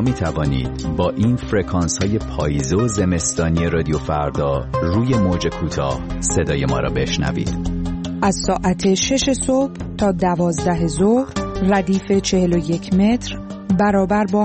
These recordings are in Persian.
می توانید با این فرکانس های پاییزه و زمستانی رادیو فردا روی موج کوتاه صدای ما را بشنوید. از ساعت 6 صبح تا 12 ظهر ردیف 41 متر برابر با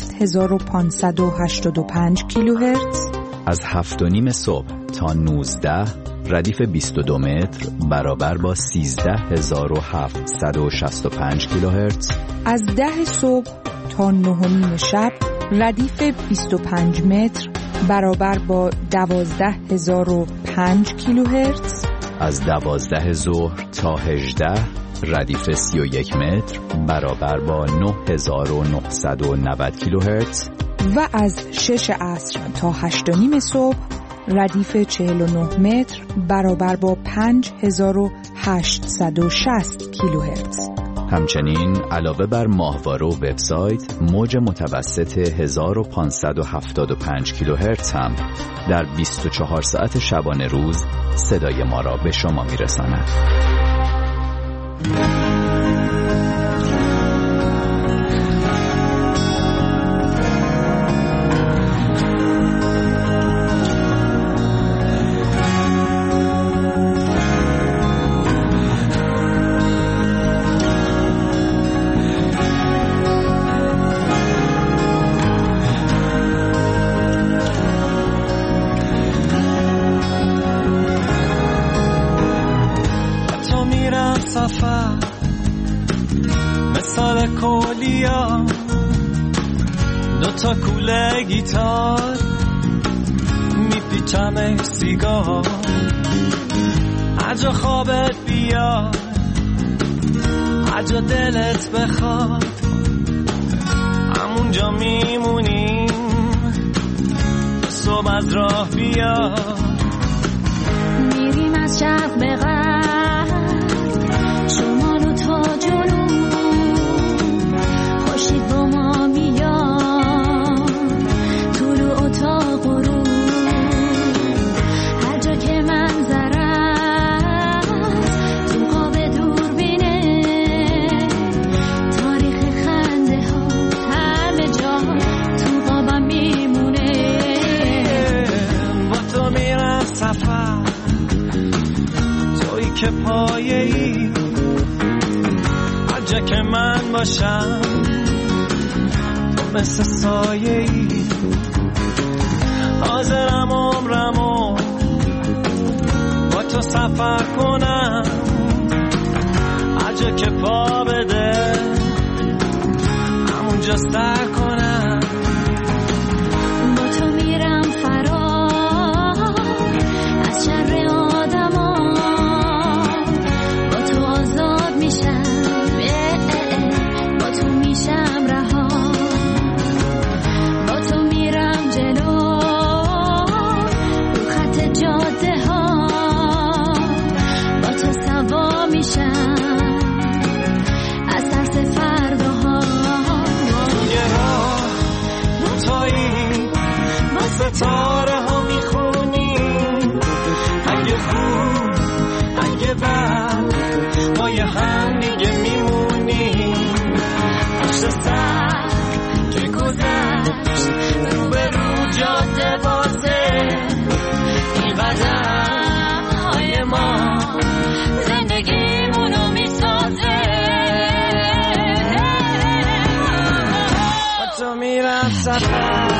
7585 کیلوهرتز. از 7:30 صبح تا 19 ردیف 22 متر برابر با 13765 کیلوهرتز. از 10 صبح تا 9 شب ردیف 25 متر برابر با 12005 کیلوهرتز. از 12 ظهر تا 18 ردیف 31 متر برابر با 9990 کیلوهرتز. و از 6 عصر تا 8:30 صبح ردیف 49 متر برابر با 5860 کیلوهرتز. همچنین علاوه بر ماهواره و وبسایت، موج متوسط 1575 کیلوهرتز هم در 24 ساعت شبانه روز صدای ما را به شما میرساند. مثال کولیا دوتا کوله گیتار میپیچم سیگار اجا خوابت بیاد اجا دلت بخواد همونجا میمونیم صبح از راه بیاد میریم از شب به غرب شمال و تا جنوب خورشید با ما میاد طلوع و تا غروب هر جا که منظره تو قاب دوربینه تاریخ خنده ها همه جا تو قابم میمونه با تو میرم سفر تویی که پایه‌ای جا که من باشم تو مثل سایه‌ای حاضرم عمرمو با تو سفر کنم هر جا که پا بده همونجا سر کنم با تو میرم فرار از شر آدما با تو آزاد میشم ستاره ها میخونیم اگه خوب اگه بد ما یه هم دیگه میمونیم پشت سر که گذشت رو به رو جاده بازه این قدم های ما زندگیمونو میسازه با تو میرم سفر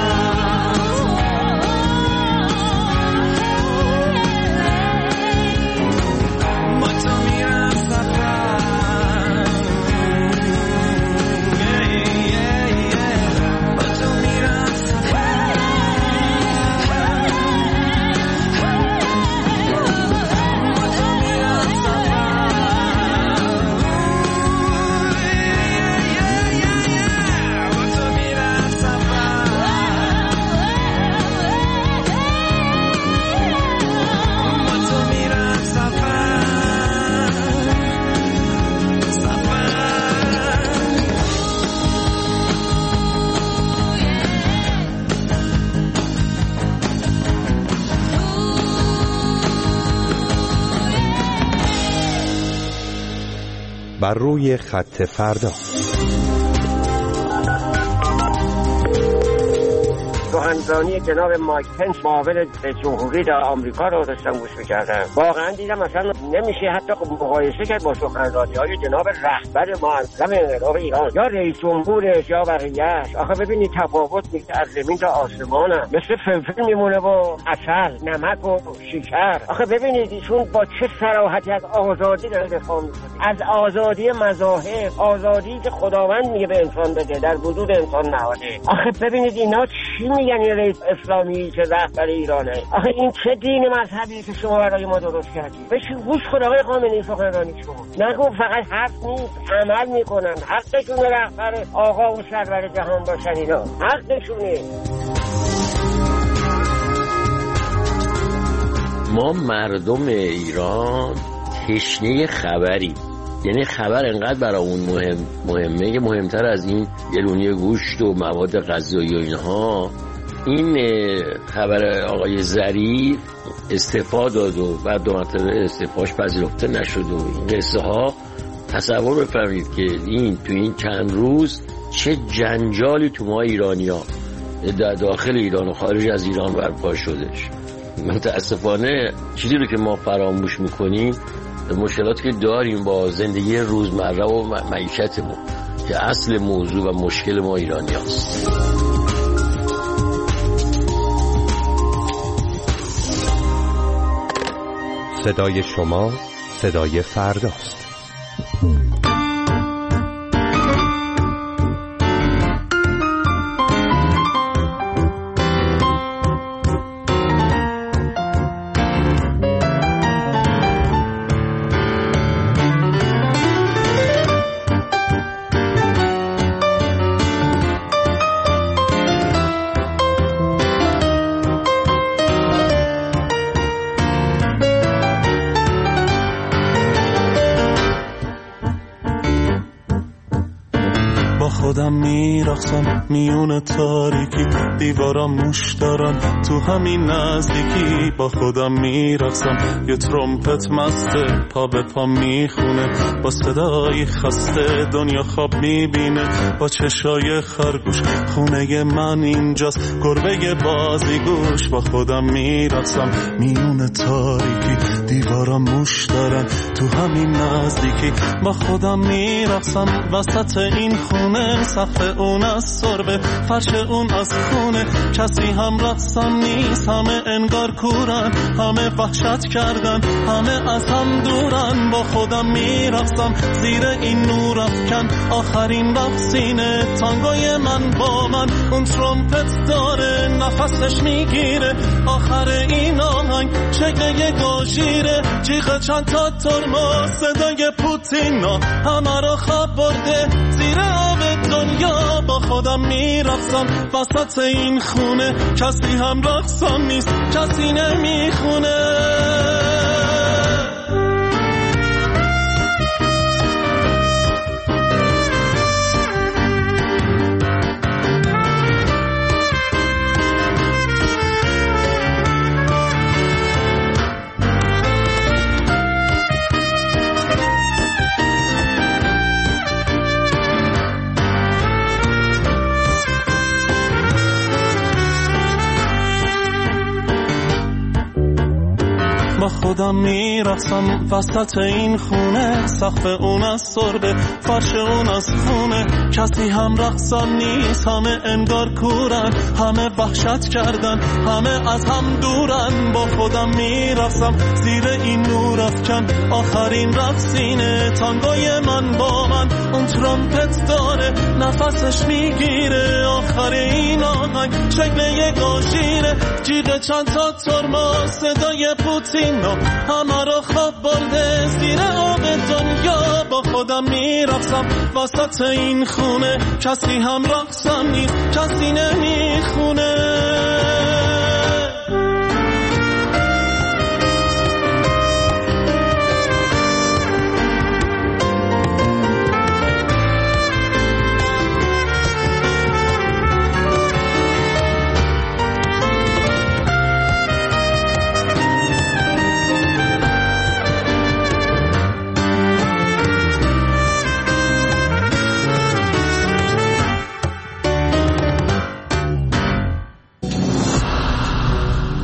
بر روی خط فردا. سخنرانی جناب مایک پنس معاون رئیس جمهوری در آمریکا رو داشتم گوش می‌کردم. واقعا دیدم مثلا نمیشه حتی مقایسه کرد با سخنرانی‌های جناب رهبر معظم انقلاب ایران یا رئیس جمهورش یا بقیه‌اش. آخه ببینید تفاوت میشه از زمین تا آسمان، مثل فلفل میمونه و عسل، نمک و شکر. آخه ببینید ایشون با چه صراحتی از آزادی داره دفاع می‌کنه، از آزادی مذاهب، آزادی که خداوند میگه به انسان بده، در وجود انسان نهاده. آخه ببینید اینا چی میگن؟ این رئیس اسلامی که رهبر ایرانه، آخه این چه دین مذهبی که شما برای ما درست کردید؟ بشین گوش کن آقای خامنه‌ای سخنرانی شما، نگو فقط حرف نیست، عمل میکنن. حقشونه رهبر آقا و سرور جهان باشن، اینا حقشونه. ما مردم ایران تشنه خبری، یعنی خبر انقدر برامون مهمه که مهمتر از این گلونی گوشت و مواد غذایی و اینها. این خبر آقای ظریف استعفا داد و بعد 2 مرتبه استعفاش پذیرفته نشد و این قصه ها، تصور بفرمایید که این تو این چند روز چه جنجالی تو ما ایرانی‌ها در داخل ایران و خارج از ایران برپا شدش. متاسفانه چیزی رو که ما فراموش میکنیم مشکلاتی که داریم با زندگی روزمره و معیشتمون که اصل موضوع و مشکل ما ایرانی هست. صدای شما صدای فرداست. خودم میرقصم میون تاریکی، دیوارم موش دارن تو همین نزدیکی. با خودم میرقصم یه ترومپت مسته پا به پا میخونه، با صدای خسته دنیا خواب میبینه. با چشای خرگوش خونه من اینجاست، گربه بازیگوش. با خودم میرقصم میون تاریکی، دیوارم موش دارن تو همین نزدیکی. با خودم میرقصم وسط این خونه، سقف اون از سربه، فرش اون از خونه. کسی هم رقصم نیست، همه انگار کورن، همه وحشت کردن، همه از هم دورن. با خودم میرقصم زیر این نور افکن، آخرین رقصینه تانگوی من با من. اون ترومپت داره نفسش میگیره، آخر این آهنگ شکل گاژیره. جیغ چند تا ترمز، صدای پوتینا همه را خواب برده زیر آب دنیا. با خودم میرقصم وسط این خونه، کسی هم رقصم نیست، کسی نمیخونه. با خودم میرقصم وسط این خونه، سقف اون از سربه، فرش اون از خونه. کسی هم رقصم نیست، همه انگار کورن، همه وحشت کردن، همه از هم دورن. با خودم میرقصم زیر این نور افکن، آخرین رقصینه تانگوی من با من. اون ترومپت داره نفسش میگیره، آخر این آهنگ شکل یه گاژیره. جیغ چند تا ترمز، صدای پوتین همه را خواب برده زیر آب دنیا. با خودم میرقصم وسط این خونه، کسی هم رقصم نیست، کسی نمیخونه.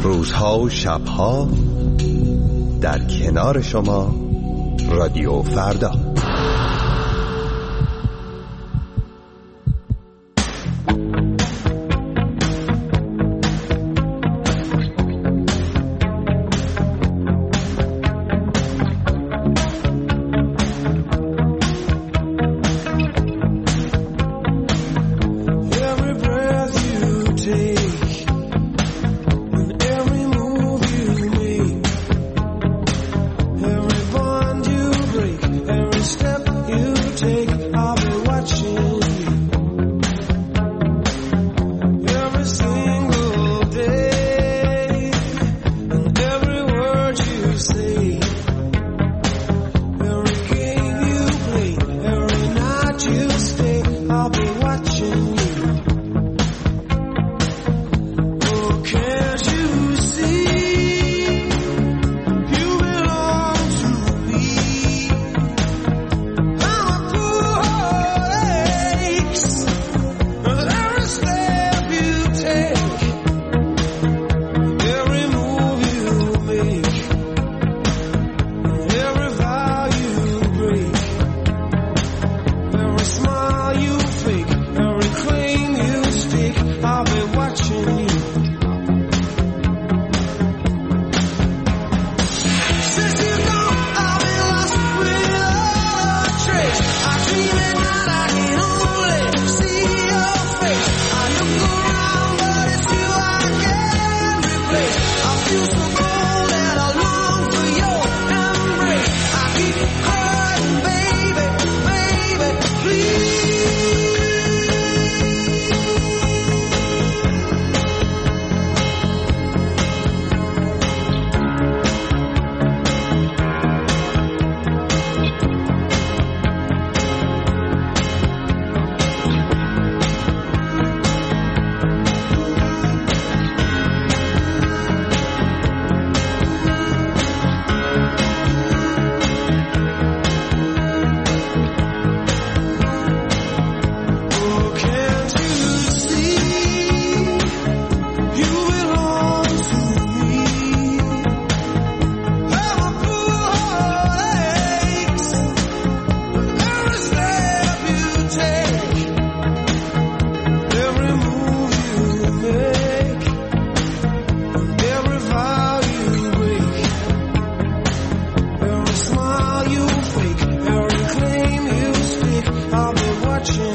روزها و شبها در کنار شما رادیو فردا.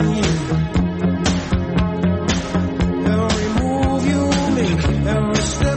Every step